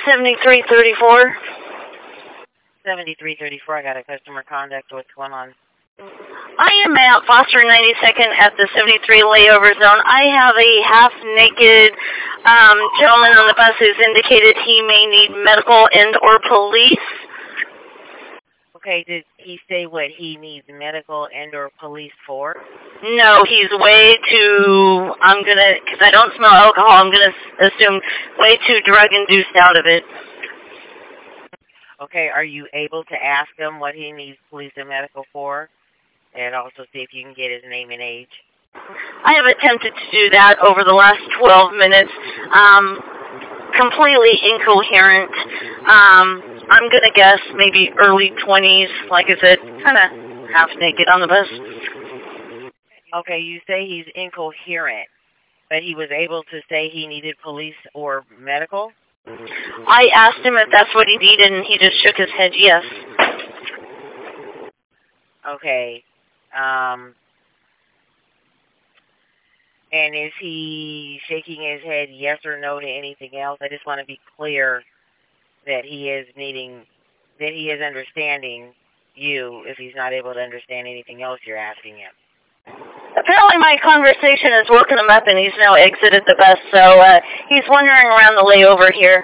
7334. 7334, I got a customer contact. What's going on? I am at Foster 92nd at the 73 layover zone. I have a half-naked gentleman on the bus who's indicated he may need medical and or police. Okay, did he say what he needs medical and or police for? No, he's way too, because I don't smell alcohol, I'm going to assume way too drug-induced out of it. Okay, are you able to ask him what he needs police and medical for? And also see if you can get his name and age. I have attempted to do that over the last 12 minutes. Completely incoherent. I'm going to guess maybe early 20s, like I said, kind of half naked on the bus. Okay, you say he's incoherent, but he was able to say he needed police or medical? I asked him if that's what he needed, and he just shook his head yes. Okay. And is he shaking his head yes or no to anything else? I just want to be clear that he is understanding you if he's not able to understand anything else you're asking him. Apparently my conversation has woken him up and he's now exited the bus, so he's wandering around the layover here.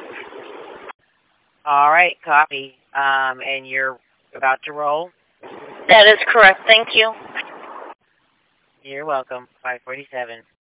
All right, copy. And you're about to roll? That is correct. Thank you. You're welcome. 547.